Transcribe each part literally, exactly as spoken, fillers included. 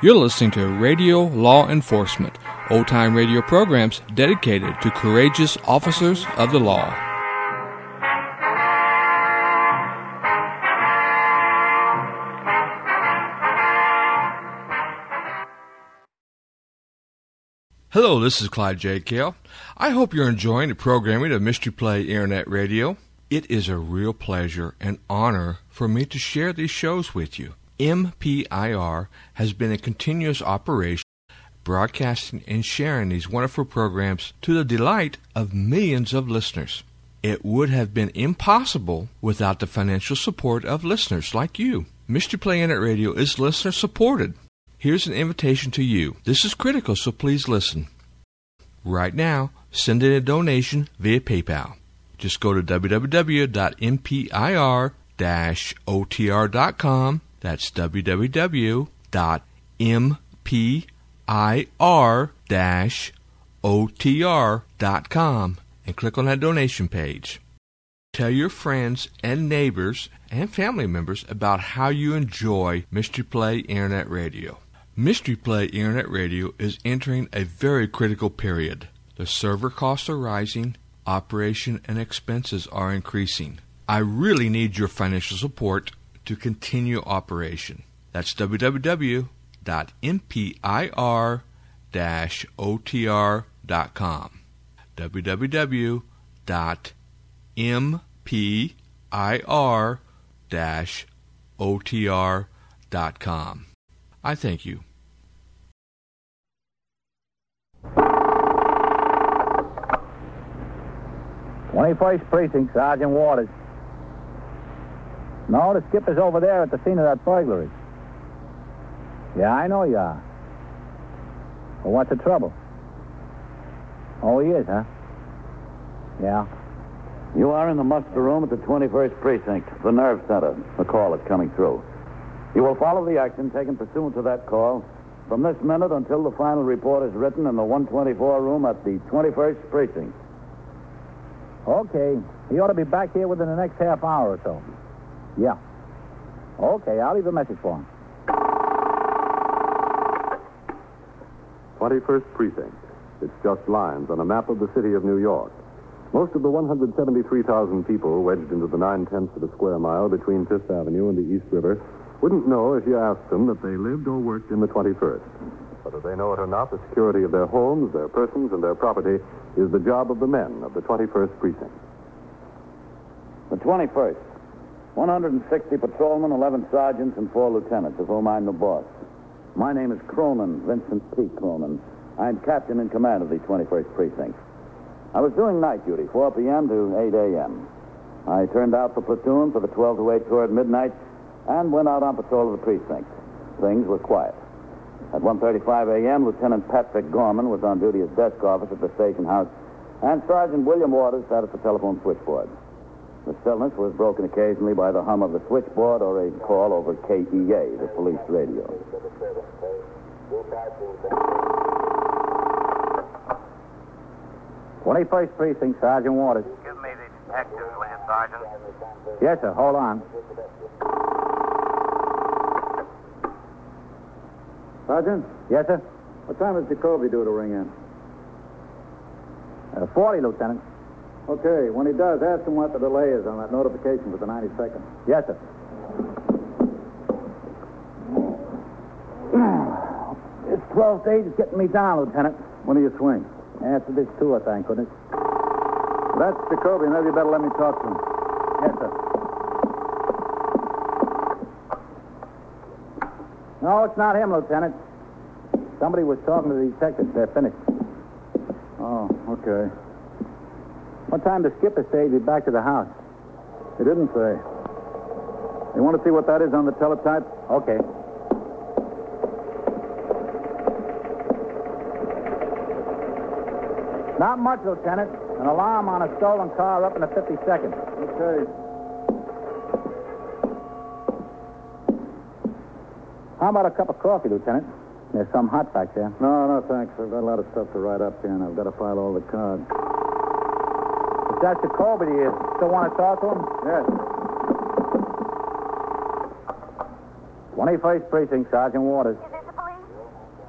You're listening to Radio Law Enforcement, old-time radio programs dedicated to courageous officers of the law. Hello, this is Clyde J. Cale. I hope you're enjoying the programming of Mystery Play Internet Radio. It is a real pleasure and honor for me to share these shows with you. M P I R has been a continuous operation, broadcasting and sharing these wonderful programs to the delight of millions of listeners. It would have been impossible without the financial support of listeners like you. Mystery Play Internet Radio is listener-supported. Here's an invitation to you. This is critical, so please listen. Right now, send in a donation via PayPal. Just go to w w w dot m p i r dash o t r dot com. That's w w w dot m p i r dash o t r dot com and click on that donation page. Tell your friends and neighbors and family members about how you enjoy Mystery Play Internet Radio. Mystery Play Internet Radio is entering a very critical period. The server costs are rising, operation and expenses are increasing. I really need your financial support to continue operation. That's w w w dot m p i r dash o t r dot com. w w w dot m p i r dash o t r dot com. I thank you. twenty-first Precinct, Sergeant Waters. No, the skipper's over there at the scene of that burglary. Yeah, I know you are. Well, what's the trouble? Oh, he is, huh? Yeah. You are in the muster room at the twenty-first Precinct, the nerve center. The call is coming through. You will follow the action taken pursuant to that call from this minute until the final report is written in the one twenty-four room at the twenty-first Precinct. Okay. He ought to be back here within the next half hour or so. Yeah. Okay, I'll leave a message for him. twenty-first Precinct. It's just lines on a map of the city of New York. Most of the one hundred seventy-three thousand people wedged into the nine-tenths of a square mile between Fifth Avenue and the East River wouldn't know if you asked them that they lived or worked in the twenty-first. Whether they know it or not, the security of their homes, their persons, and their property is the job of the men of the twenty-first Precinct. The twenty-first. one hundred sixty patrolmen, eleven sergeants, and four lieutenants, of whom I'm the boss. My name is Cronin, Vincent P. Cronin. I'm captain in command of the twenty-first Precinct. I was doing night duty, four p.m. to eight a.m. I turned out for platoon for the twelve to eight tour at midnight and went out on patrol of the precinct. Things were quiet. At one thirty-five a.m., Lieutenant Patrick Gorman was on duty as desk officer at the station house, and Sergeant William Waters sat at the telephone switchboard. The stillness was broken occasionally by the hum of the switchboard or a call over K E A, the police radio. twenty-first Precinct, Sergeant Waters. Give me the detectives, will you, Sergeant? Yes, sir. Hold on. Sergeant? Yes, sir. What time is Jacoby due to ring in? Uh, forty, Lieutenant. Okay, when he does, ask him what the delay is on that notification for the ninety-second. Yes, sir. This twelve stage is getting me down, Lieutenant. When do you swing? After this tour, thank goodness. That's Jacoby. Maybe you better let me talk to him. Yes, sir. No, it's not him, Lieutenant. Somebody was talking to the detectives. They're finished. Oh, okay. What time does skipper say he'll be back to the house? He didn't say. You want to see what that is on the teletype? Okay. Not much, Lieutenant. An alarm on a stolen car up in the fifty-second. Okay. How about a cup of coffee, Lieutenant? There's some hot facts there. No, no, thanks. I've got a lot of stuff to write up here, and I've got to file all the cards. If that's Jacoby, do you still want to talk to him? Yes. twenty-first Precinct, Sergeant Waters. Is this the police?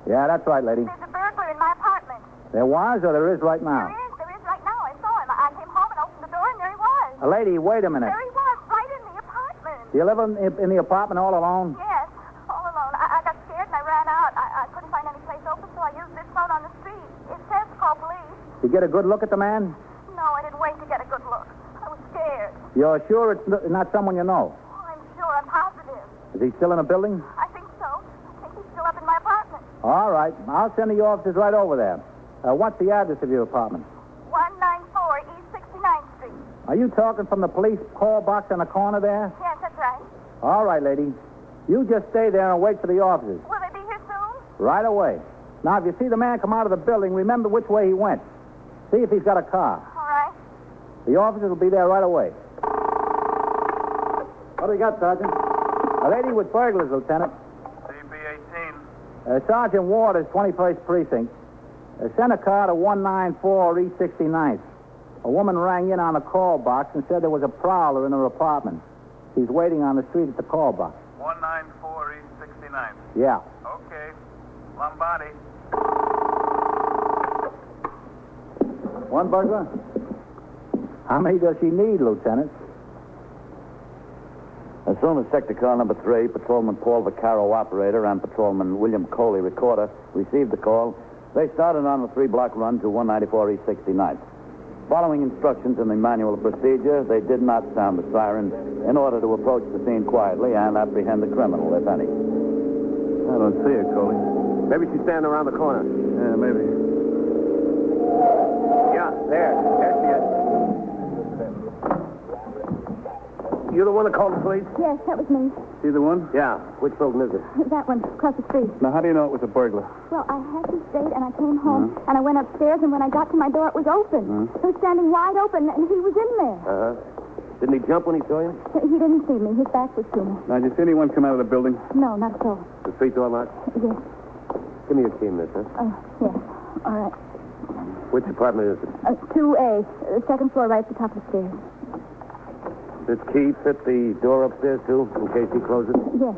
Yeah, that's right, lady. There's a burglar in my apartment. There was or there is right now? There is. There is right now. I saw him. I came home and opened the door, and there he was. Uh, lady, wait a minute. There he was, right in the apartment. Do you live in, in the apartment all alone? Yes, all alone. I, I got scared and I ran out. I, I couldn't find any place open, so I used this phone on the street. It says call police. Did you get a good look at the man? No, I didn't wait to get a good look. I was scared. You're sure it's n- not someone you know? Oh, I'm sure. I'm positive. Is he still in the building? I think so. I think he's still up in my apartment. All right. I'll send the officers right over there. Uh, what's the address of your apartment? one ninety-four East sixty-ninth Street. Are you talking from the police call box on the corner there? Yes, that's right. All right, lady. You just stay there and wait for the officers. Will they be here soon? Right away. Now, if you see the man come out of the building, remember which way he went. See if he's got a car. All right. The officers will be there right away. What do you got, Sergeant? A lady with burglars, Lieutenant. C B eighteen. Uh, Sergeant Waters, twenty-first Precinct. Uh, sent a car to one ninety-four East sixty-ninth. A woman rang in on the call box and said there was a prowler in her apartment. She's waiting on the street at the call box. one ninety-four East sixty-ninth. Yeah. Okay. Lombardi. One burglar? How many does she need, Lieutenant? As soon as Sector Car Number Three, Patrolman Paul Vaccaro, operator, and Patrolman William Coley, recorder, received the call, they started on a three-block run to one ninety-four East sixty-ninth. Following instructions in the manual of procedure, they did not sound the siren in order to approach the scene quietly and apprehend the criminal, if any. I don't see her, Coley. Maybe she's standing around the corner. Yeah, maybe. Yeah, there. There she is. You the one that called the police? Yes, that was me. See the one? Yeah. Which building is it? That one, across the street. Now, how do you know it was a burglar? Well, I had this date, and I came home, and I went upstairs, and when I got to my door, it was open. It was standing wide open, and he was in there. Uh-huh. Didn't he jump when he saw you? He didn't see me. His back was to me. Now, did you see anyone come out of the building? No, not at all. The street door locked? Yes. Give me your key, miss, huh? Oh, yes. All right. Which apartment is it? Uh, two A, uh, second floor, right at the top of the stairs. This key fit the door upstairs, too, in case he closes it? Yes.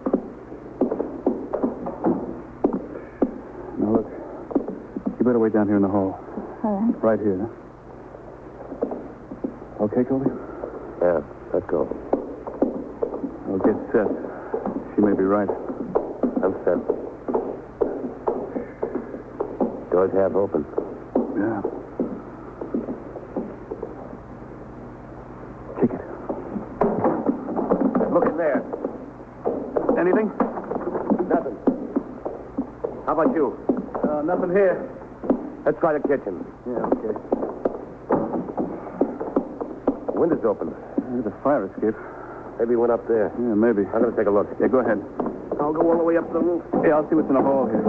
Now, look. You better wait down here in the hall. All right. Right here. Okay, Colby? Yeah, let's go. I'll get set. She may be right. I'm set. Door's half open. Yeah. Kick it. Look in there. Anything? Nothing. How about you? Uh, nothing here. Let's try the kitchen. Yeah, okay. The window's open. There's a fire escape. Maybe he went up there. Yeah, maybe. I'm going to take a look. Yeah, go ahead. I'll go all the way up to the roof. Yeah, I'll see what's in the hall here.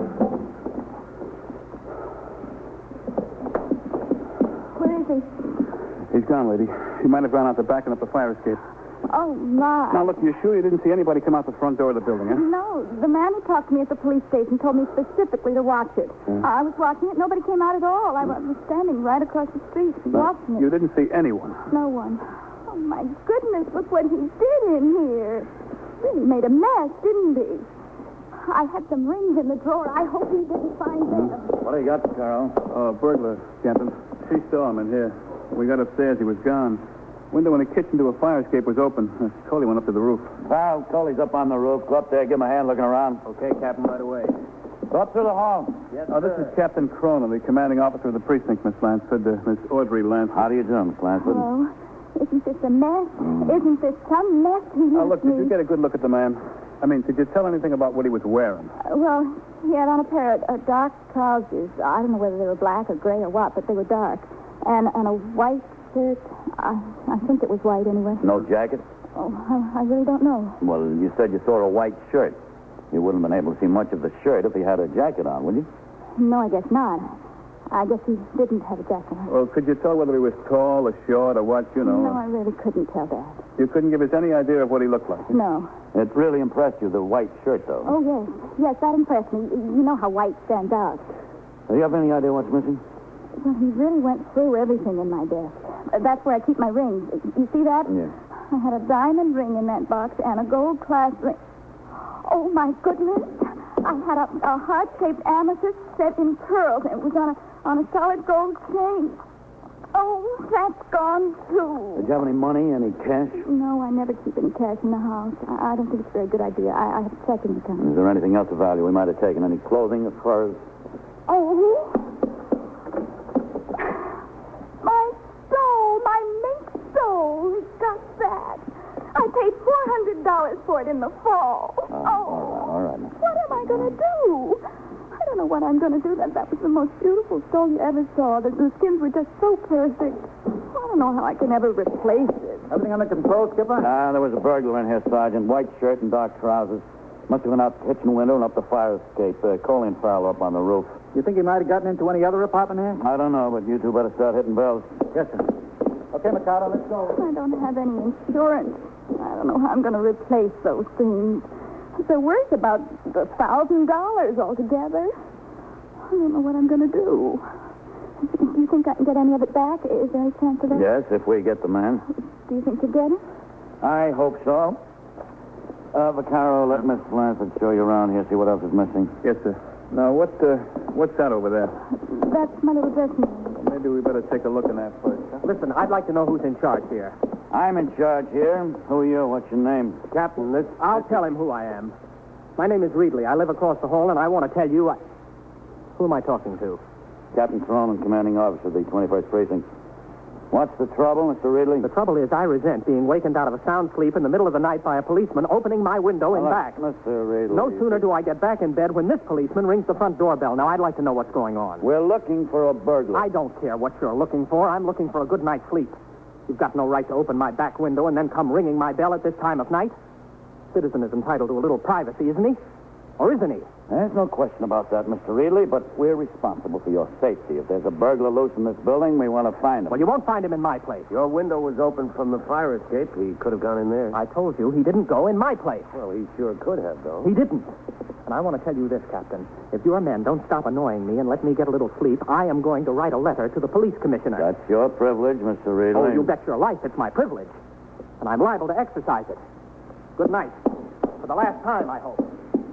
Where is he? He's gone, lady. He might have gone out the back and up the fire escape. Oh, my. Now, look, you sure you didn't see anybody come out the front door of the building, huh? No, the man who talked to me at the police station told me specifically to watch it. Hmm. I was watching it. Nobody came out at all. I was standing right across the street No, watching it. you didn't see anyone. No one. Oh, my goodness, look what he did in here. Really made a mess, didn't he? I had some rings in the drawer. I hope he didn't find them. What do you got, Carol? Oh, burglar, Captain. She saw him in here. When we got upstairs, he was gone. Window in the kitchen to a fire escape was open. Uh, Coley went up to the roof. Well, Coley's up on the roof. Go up there, give him a hand looking around. Okay, Captain, right away. Go up through the hall. Yes, oh, this is Captain Cronin, the commanding officer of the precinct, Miss Lansford. Uh, Miss Audrey Lansford. How do you do, Miss Lansford? Oh, isn't this a mess? Isn't this some mess he Now, left look, did me? you get a good look at the man? I mean, did you tell anything about what he was wearing? Uh, well, he had on a pair of uh, dark trousers. I don't know whether they were black or gray or what, but they were dark. And and a white shirt. I, I think it was white anyway. No jacket? Oh, I, I really don't know. Well, you said you saw a white shirt. You wouldn't have been able to see much of the shirt if he had a jacket on, would you? No, I guess not. I guess he didn't have a jacket on. Well, could you tell whether he was tall or short or what, you know? No, I really couldn't tell that. You couldn't give us any idea of what he looked like? No. It really impressed you, the white shirt, though. Oh, yes. Yes, that impressed me. You know how white stands out. Do you have any idea what's missing? Well, he really went through everything in my desk. Uh, that's where I keep my rings. You see that? Yeah. I had a diamond ring in that box and a gold class ring. Oh, my goodness. I had a, a heart-shaped amethyst set in pearls. It was on a on a solid gold chain. Oh, that's gone, too. Did you have any money, any cash? No, I never keep any cash in the house. I, I don't think it's a very good idea. I, I have a checking account. Is there anything else of value we might have taken? Any clothing as far as... Oh. My stole, my mink stole. He got that. I paid four hundred dollars for it in the fall. Oh, oh. all right, all right. What am I going to do? I don't know what I'm going to do. That that was the most beautiful stole you ever saw. The, the skins were just so perfect. I don't know how I can ever replace it. Everything under control, Skipper? Ah, there was a burglar in here, Sergeant. White shirt and dark trousers. Must have been out the kitchen window and up the fire escape. Uh, Coley and Farrell up on the roof. You think he might have gotten into any other apartment here? I don't know, but you two better start hitting bells. Yes, sir. Okay, Mikado, let's go. I don't have any insurance. I don't know how I'm going to replace those things. They're worth about a thousand dollars altogether. I don't know what I'm going to do. Do you think I can get any of it back? Is there any chance of that? Yes, if we get the man. Do you think you get it? I hope so. Uh, Vaccaro, let Miss Lansford show you around here, see what else is missing. Yes, sir. Now, what, uh, what's that over there? That's my little dressing room. Well, maybe we better take a look in that first, huh? Listen, I'd like to know who's in charge here. I'm in charge here. Who are you? What's your name? Captain, this... I'll tell him who I am. My name is Reedley. I live across the hall, and I want to tell you... I... Who am I talking to? Captain Cronin, commanding officer of the twenty-first Precinct. What's the trouble, Mister Reedley? The trouble is I resent being wakened out of a sound sleep in the middle of the night by a policeman opening my window and Well, back. Mister Reedley. No sooner do I get back in bed when this policeman rings the front doorbell. Now, I'd like to know what's going on. We're looking for a burglar. I don't care what you're looking for. I'm looking for a good night's sleep. You've got no right to open my back window and then come ringing my bell at this time of night. Citizen is entitled to a little privacy, isn't he? Or isn't he? There's no question about that, Mister Reedley, but we're responsible for your safety. If there's a burglar loose in this building, we want to find him. Well, you won't find him in my place. Your window was open from the fire escape. He could have gone in there. I told you he didn't go in my place. Well, he sure could have, though. He didn't. And I want to tell you this, Captain. If your men don't stop annoying me and let me get a little sleep, I am going to write a letter to the police commissioner. That's your privilege, Mister Reedley. Oh, you bet your life it's my privilege. And I'm liable to exercise it. Good night. For the last time, I hope.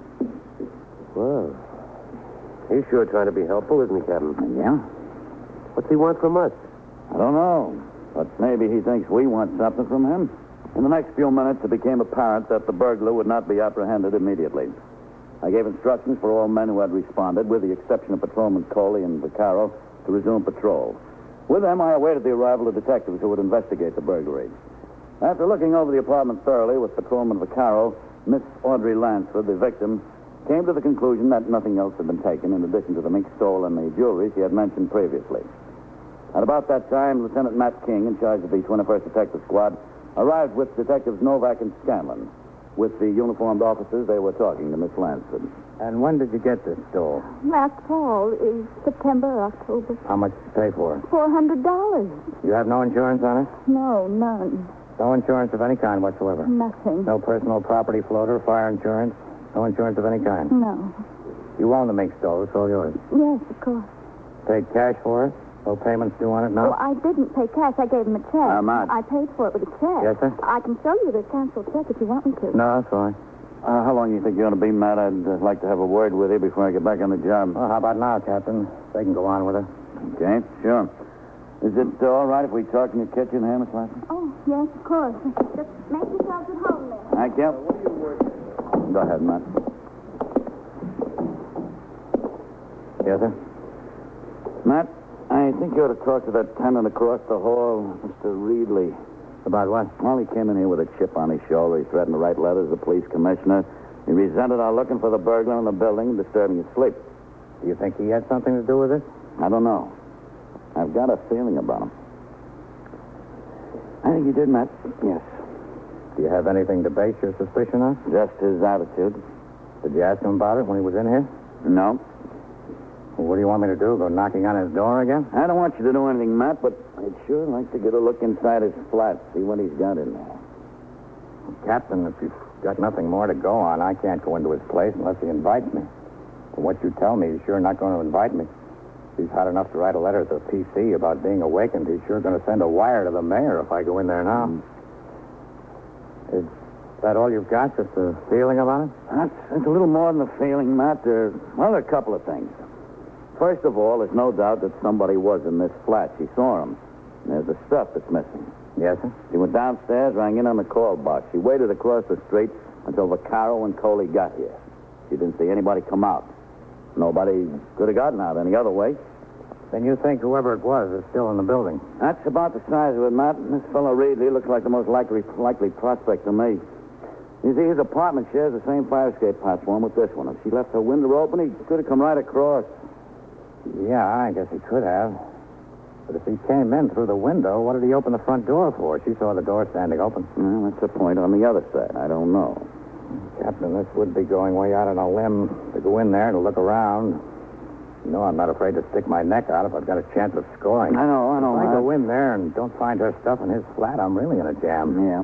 Well, he's sure trying to be helpful, isn't he, Captain? Yeah? What's he want from us? I don't know, but maybe he thinks we want something from him. In the next few minutes, it became apparent that the burglar would not be apprehended immediately. I gave instructions for all men who had responded, with the exception of Patrolman Coley and Vaccaro, to resume patrol. With them, I awaited the arrival of detectives who would investigate the burglary. After looking over the apartment thoroughly with Patrolman Vaccaro, Miss Audrey Lansford, the victim, came to the conclusion that nothing else had been taken in addition to the mink stole and the jewelry she had mentioned previously. At about that time, Lieutenant Matt King, in charge of the twenty-first Detective Squad, arrived with Detectives Novak and Scanlon. With the uniformed officers, they were talking to Miss Lansford. And when did you get this stole? Last fall is September or October. How much did you pay for it? Four hundred dollars. You have no insurance on it? No, none. No insurance of any kind whatsoever? Nothing. No personal property floater, fire insurance? No insurance of any kind? No. You own the mink stole. It's all yours. Yes, of course. Paid cash for it? No payments due on it, no? Well, I didn't pay cash. I gave him a check. Uh, Matt. I paid for it with a check. Yes, sir? I can show you the canceled check if you want me to. No, that's fine. Uh, how long do you think you're going to be, Matt? I'd uh, like to have a word with you before I get back on the job. Well, how about now, Captain? They can go on with it. Okay, sure. Is it uh, all right if we talk in your kitchen here, Miss Lansford? Oh, yes, of course. Just make yourselves at home there. Thank you. What are you working? Go ahead, Matt. Yes, sir? Matt, I think you ought to talk to that tenant across the hall, Mister Reedley. About what? Well, he came in here with a chip on his shoulder. He threatened to write letters to the police commissioner. He resented our looking for the burglar in the building and disturbing his sleep. Do you think he had something to do with it? I don't know. I've got a feeling about him. I think he did, Matt. Yes. Do you have anything to base your suspicion on? Just his attitude. Did you ask him about it when he was in here? No. Well, what do you want me to do? Go knocking on his door again? I don't want you to do anything, Matt, but I'd sure like to get a look inside his flat, see what he's got in there. Captain, if you've got nothing more to go on, I can't go into his place unless he invites me. From what you tell me, he's sure not going to invite me. He's hot enough to write a letter to the P C about being awakened. He's sure going to send a wire to the mayor if I go in there now. Mm. Is that all you've got? Just a feeling about it? That's, that's a little more than a feeling, Matt. There, well, there are a couple of things. First of all, there's no doubt that somebody was in this flat. She saw him. There's the stuff that's missing. Yes, sir? She went downstairs, rang in on the call box. She waited across the street until Vaccaro and Coley got here. She didn't see anybody come out. Nobody could have gotten out any other way. Then you think whoever it was is still in the building? That's about the size of it, Matt. This fellow Reedley looks like the most likely likely prospect to me. You see, his apartment shares the same fire escape platform with this one. If she left her window open, he could have come right across. Yeah, I guess he could have. But if he came in through the window, what did he open the front door for? She saw the door standing open. Well, that's the point on the other side. I don't know. Captain, this would be going way out on a limb to go in there and look around. You know, I'm not afraid to stick my neck out if I've got a chance of scoring. I know, I know, If I Matt. go in there and don't find her stuff in his flat, I'm really in a jam. Yeah.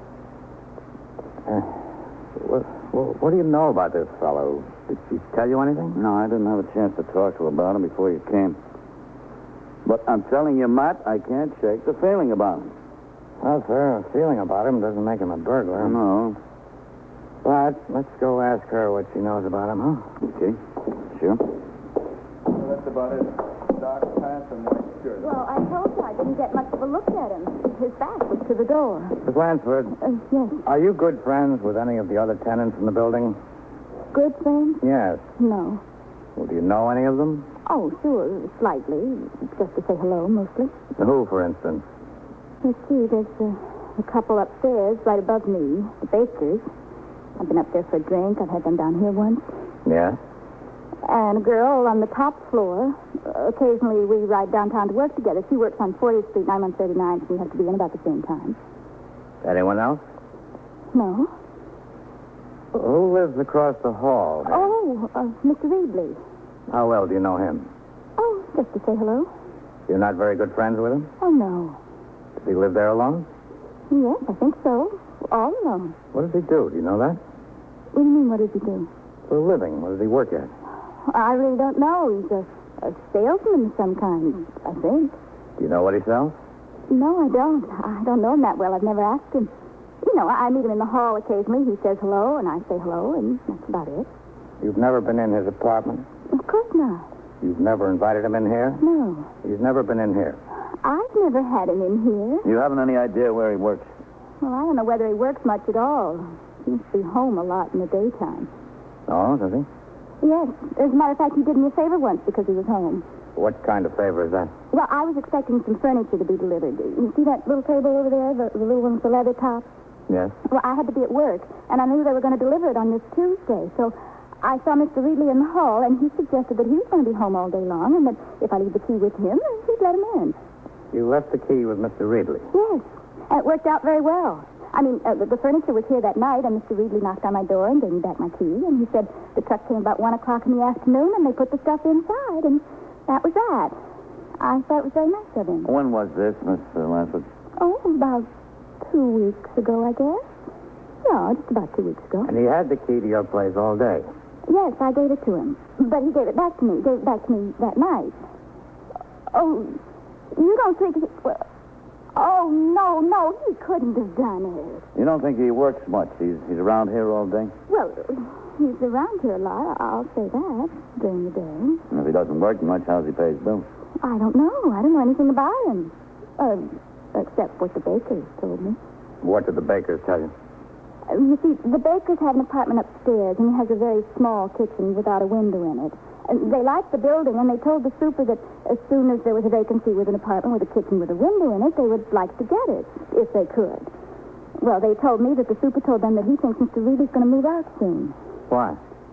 Uh, what, what, what do you know about this fellow? Did she tell you anything? No, I didn't have a chance to talk to her about him before you came. But I'm telling you, Matt, I can't shake the feeling about him. Well, sir, a feeling about him doesn't make him a burglar. No. But let's go ask her what she knows about him, huh? Okay. Sure. Well, that's about it. Dark pants and white shirt. Well, I told you I didn't get much of a look at him. His back was to the door. Miss Lansford, Uh, yes. are you good friends with any of the other tenants in the building? Good friends? Yes. No. Well, do you know any of them? Oh, sure, slightly. Just to say hello, mostly. Who, for instance? Let's see, there's a, a couple upstairs right above me, the Bakers. I've been up there for a drink. I've had them down here once. Yes. And a girl on the top floor. Uh, occasionally we ride downtown to work together. She works on fortieth Street and I'm on thirty-ninth, and we have to be in about the same time. Anyone else? No. Who lives across the hall? Oh, uh, Mister Reedley. How well do you know him? Oh, just to say hello. You're not very good friends with him? Oh, no. Does he live there alone? Yes, I think so. All alone. What does he do? Do you know that? What do you mean, what does he do? For a living. What does he work at? I really don't know. He's a, a salesman of some kind, I think. Do you know what he sells? No, I don't. I don't know him that well. I've never asked him. You know, I meet him in the hall occasionally. He says hello, and I say hello, and that's about it. You've never been in his apartment? Of course not. You've never invited him in here? No. He's never been in here. I've never had him in here. You haven't any idea where he works? Well, I don't know whether he works much at all. He seems to be home a lot in the daytime. Oh, does he? Yes. As a matter of fact, he did me a favor once because he was home. What kind of favor is that? Well, I was expecting some furniture to be delivered. You see that little table over there, the, the little one with the leather top? Yes. Well, I had to be at work, and I knew they were going to deliver it on this Tuesday. So I saw Mister Reedley in the hall, and he suggested that he was going to be home all day long, and that if I leave the key with him, he'd let him in. You left the key with Mister Reedley? Yes, and it worked out very well. I mean, uh, the, the furniture was here that night, and Mister Reedley knocked on my door and gave me back my key, and he said the truck came about one o'clock in the afternoon, and they put the stuff inside, and that was that. I thought it was very nice of him. When was this, Miss Lansford? Oh, about two weeks ago, I guess. Yeah, just about two weeks ago. And he had the key to your place all day? Yes, I gave it to him. But he gave it back to me. Gave it back to me that night. Oh, you don't think... He, well, oh, no, no, he couldn't have done it. You don't think he works much? He's he's around here all day? Well, he's around here a lot, I'll say that, during the day. And if he doesn't work much, how's he pay his bills? I don't know. I don't know anything about him. Uh, except what the Bakers told me. What did the Bakers tell you? Uh, You see, the Bakers have an apartment upstairs, and it has a very small kitchen without a window in it. And they liked the building, and they told the super that as soon as there was a vacancy with an apartment with a kitchen with a window in it, they would like to get it, if they could. Well, they told me that the super told them that he thinks Mister Reedley's going to move out soon. Why?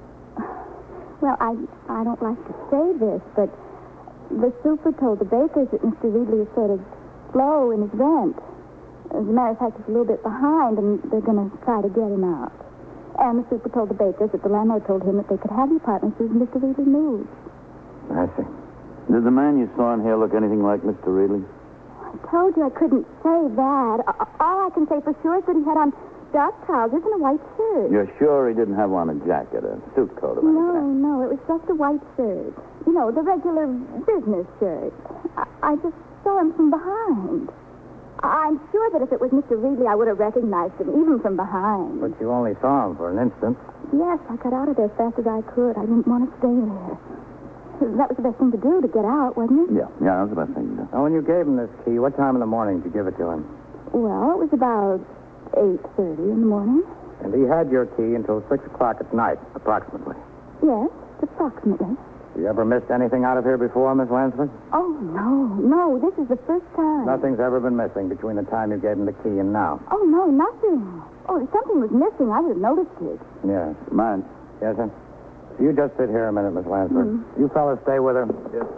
Well, I I don't like to say this, but the super told the Bakers that Mister Reedley is sort of slow in his rent. As a matter of fact, he's a little bit behind, and they're going to try to get him out. And the super told the Bakers that the landlord told him that they could have the apartment as soon as Mister Reedley moved. I see. Did the man you saw in here look anything like Mister Reedley? I told you I couldn't say that. A- All I can say for sure is that he had on dark trousers and a white shirt. You're sure he didn't have on a jacket, a suit coat or anything? No, no, it was just a white shirt. You know, the regular business shirt. I, I just saw him from behind. I'm sure that if it was Mister Reedley, I would have recognized him, even from behind. But you only saw him for an instant. Yes, I got out of there as fast as I could. I didn't want to stay there. That was the best thing to do, to get out, wasn't it? Yeah, yeah, that was the best thing to do. Now, when you gave him this key, what time in the morning did you give it to him? Well, it was about eight thirty in the morning. And he had your key until six o'clock at night, approximately. Yes, approximately. You ever missed anything out of here before, Miss Lansford? Oh, no, no, this is the first time. Nothing's ever been missing between the time you gave him the key and now. Oh, no, nothing. Oh, if something was missing, I would have noticed it. Yes. Mine. Yes, sir? You just sit here a minute, Miss Lansford. Mm. You fellas stay with her. Yes,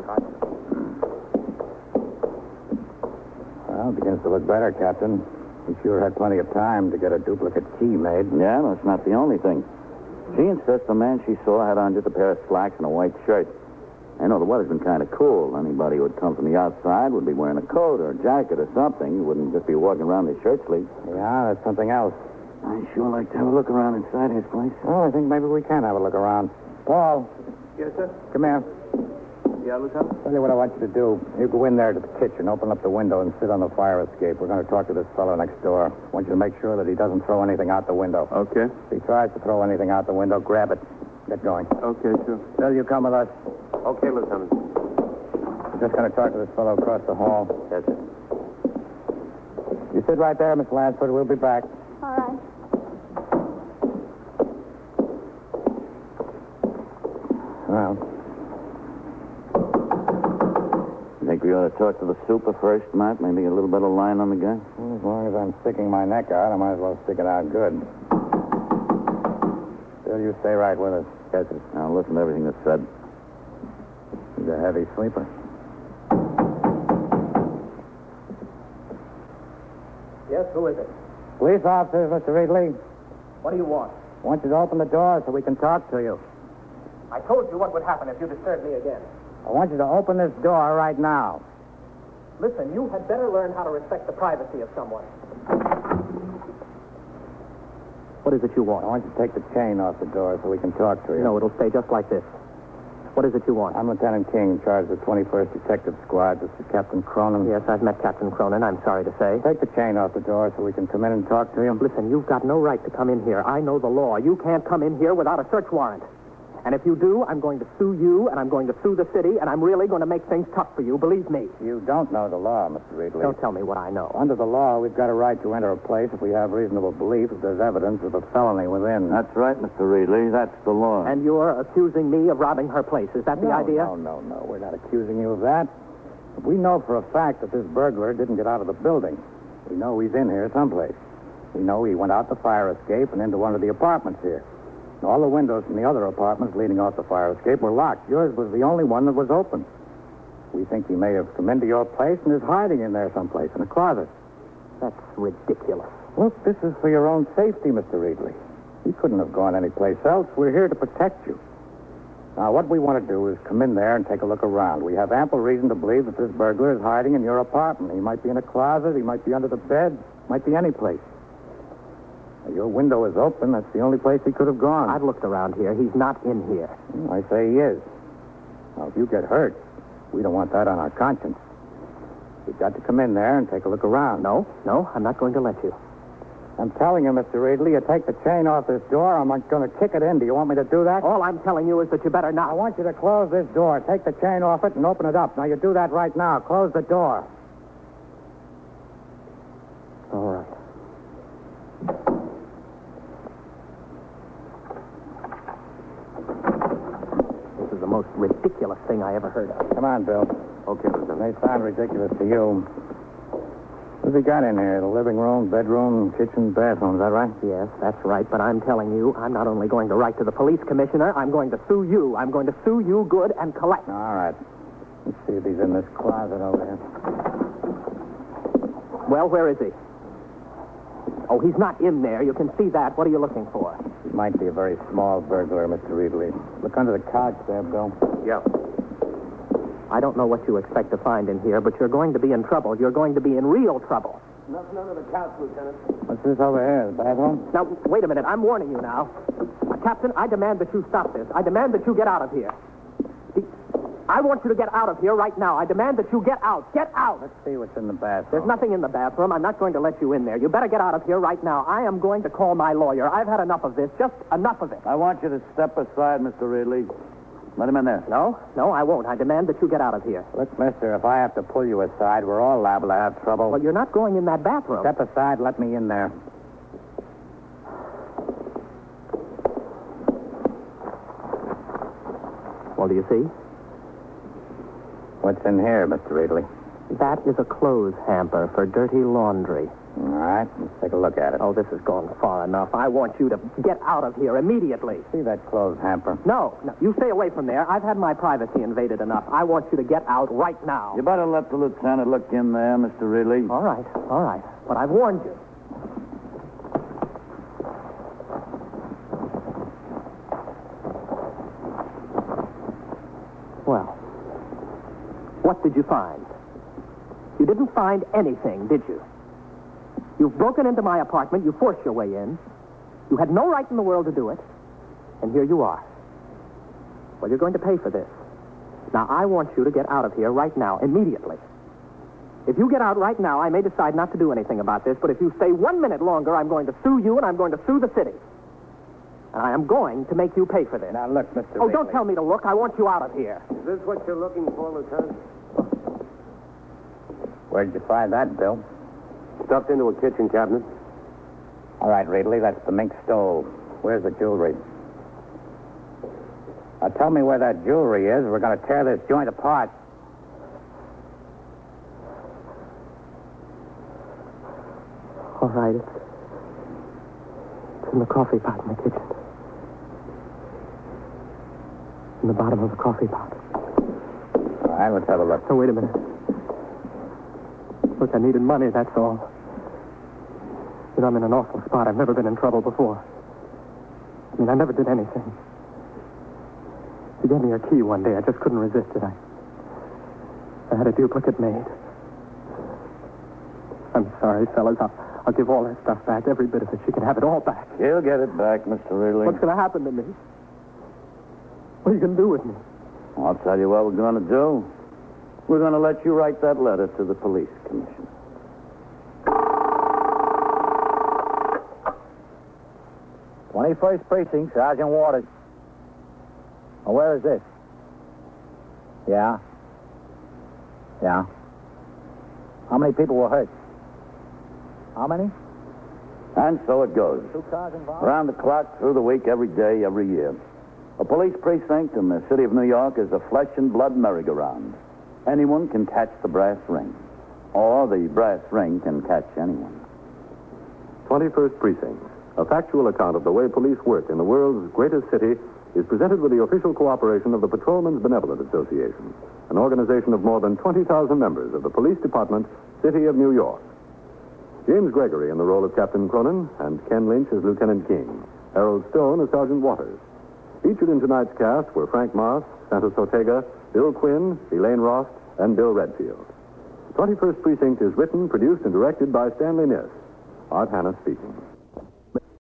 Well, it begins to look better, Captain. You sure had plenty of time to get a duplicate key made. Yeah, that's not the only thing. She insists the man she saw had on just a pair of slacks and a white shirt. I know the weather's been kind of cool. Anybody who would come from the outside would be wearing a coat or a jacket or something. You wouldn't just be walking around in shirt sleeves. Yeah, that's something else. I'd sure like to have a look around inside his place. Oh, I think maybe we can have a look around. Paul, Yes, sir? come here. Yeah, Lieutenant? Tell you what I want you to do. You go in there to the kitchen, open up the window, and sit on the fire escape. We're going to talk to this fellow next door. I want you to make sure that he doesn't throw anything out the window. Okay. If he tries to throw anything out the window, grab it. Get going. Okay, sure. Bill, you come with us. Okay, Lieutenant. We're just going to talk to this fellow across the hall. Yes, sir. You sit right there, Miss Lansford. We'll be back. All right. Well, Think we ought to talk to the super first, Matt? Maybe get a little bit of line on the guy? as long as I'm sticking my neck out, I might as well stick it out good. Bill, you stay right with us. Yes, sir. Now listen to everything that's said. He's a heavy sleeper. Yes, who is it? Police officers, Mister Reedley. What do you want? I want you to open the door so we can talk to you. I told you what would happen if you disturbed me again. I want you to open this door right now. Listen, you had better learn how to respect the privacy of someone. What is it you I want? want you to take the chain off the door so we can talk to you. No, it'll stay just like this. What is it you want? I'm Lieutenant King, in charge of the twenty-first Detective Squad. This is Captain Cronin. Yes, I've met Captain Cronin, I'm sorry to say. Take the chain off the door so we can come in and talk to you. Listen, you've got no right to come in here. I know the law. You can't come in here without a search warrant. And if you do, I'm going to sue you, and I'm going to sue the city, and I'm really going to make things tough for you, believe me. You don't know the law, Mister Reedley. Don't tell me what I know. Under the law, we've got a right to enter a place if we have reasonable belief that there's evidence of a felony within. That's right, Mister Reedley. That's the law. And you're accusing me of robbing her place. Is that the no, idea? No, no, no. We're not accusing you of that. But we know for a fact that this burglar didn't get out of the building. We know he's in here someplace. We know he went out the fire escape and into one of the apartments here. All the windows from the other apartments leading off the fire escape were locked. Yours was the only one that was open. We think he may have come into your place and is hiding in there someplace in a closet. That's ridiculous. Look, this is for your own safety, Mister Reedley. He couldn't have gone anyplace else. We're here to protect you. Now, what we want to do is come in there and take a look around. We have ample reason to believe that this burglar is hiding in your apartment. He might be in a closet. He might be under the bed. Might be any place. Your window is open. That's the only place he could have gone. I've looked around here. He's not in here. I say he is. Now, if you get hurt, we don't want that on our conscience. You've got to come in there and take a look around. No, no, I'm not going to let you. I'm telling you, Mister Reedley, you take the chain off this door, I'm going to kick it in. Do you want me to do that? All I'm telling you is that you better I not. want you to close this door. Take the chain off it and open it up. Now, you do that right now. Close the door. All right. This is the most ridiculous thing I ever heard of. Come on, Bill. Okay, Lieutenant. They sound ridiculous to you. What's he got in here? The living room, bedroom, kitchen, bathroom. Is that right? Yes, that's right. But I'm telling you, I'm not only going to write to the police commissioner, I'm going to sue you. I'm going to sue you good and collect. All right. Let's see if he's in this closet over here. Well, where is he? Oh, he's not in there. You can see that. What are you looking for? He might be a very small burglar, Mister Reedley. Look under the couch there, Bill. Yeah. I don't know what you expect to find in here, but you're going to be in trouble. You're going to be in real trouble. Nothing under the couch, Lieutenant. What's this over here? The bathroom? Now, wait a minute. I'm warning you now. Uh, Captain, I demand that you stop this. I demand that you get out of here. Do, I want you to get out of here right now. I demand that you get out. Get out. Let's see what's in the bathroom. There's nothing in the bathroom. I'm not going to let you in there. You better get out of here right now. I am going to call my lawyer. I've had enough of this. Just enough of it. I want you to step aside, Mister Ridley. Let him in there. No, no, I won't. I demand that you get out of here. Look, mister, if I have to pull you aside, we're all liable to have trouble. Well, you're not going in that bathroom. Step aside, let me in there. Well, do you see? What's in here, Mister Ridley? That is a clothes hamper for dirty laundry. All right, let's take a look at it. Oh, this has gone far enough. I want you to get out of here immediately. See that clothes hamper? No, no, you stay away from there. I've had my privacy invaded enough. I want you to get out right now. You better let the lieutenant look in there, Mister Ridley. All right, all right. But I've warned you. Well, what did you find? You didn't find anything, did you? You've broken into my apartment. You forced your way in. You had no right in the world to do it. And here you are. Well, you're going to pay for this. Now, I want you to get out of here right now, immediately. If you get out right now, I may decide not to do anything about this, but if you stay one minute longer, I'm going to sue you and I'm going to sue the city. And I am going to make you pay for this. Now, look, Mister Oh, Ridley. don't tell me to look. I want you out of here. Is this what you're looking for, Lieutenant? Where'd you find that, Bill? Stuffed into a kitchen cabinet. All right, Ridley, that's the mink stole. Where's the jewelry? Now, tell me where that jewelry is. We're going to tear this joint apart. All right, it's, it's in the coffee pot in the kitchen. In the bottom of the coffee pot. All right, let's have a look. Oh, wait a minute. Look, I needed money, that's all. But I'm in an awful spot. I've never been in trouble before. I mean, I never did anything. She gave me her key one day. I just couldn't resist it. I, I had a duplicate made. I'm sorry, fellas. I'll, I'll give all that stuff back, every bit of it. She can have it all back. He'll get it back, Mister Ridley. What's going to happen to me? What are you going to do with me? I'll tell you what we're going to do. We're going to let you write that letter to the police commissioner. twenty-first Precinct, Sergeant Waters. Oh, where is this? Yeah. Yeah. How many people were hurt? How many? And so it goes. Two cars involved? Around the clock, through the week, every day, every year. A police precinct in the city of New York is a flesh and blood merry-go-round. Anyone can catch the brass ring. Or the brass ring can catch anyone. twenty-first Precinct, a factual account of the way police work in the world's greatest city, is presented with the official cooperation of the Patrolmen's Benevolent Association, an organization of more than twenty thousand members of the Police Department, City of New York. James Gregory in the role of Captain Cronin, and Ken Lynch as Lieutenant King. Harold Stone as Sergeant Waters. Featured in tonight's cast were Frank Moss, Santos Ortega, Bill Quinn, Elaine Rost, and Bill Redfield. twenty-first Precinct is written, produced, and directed by Stanley Niss. Art Hanna speaking.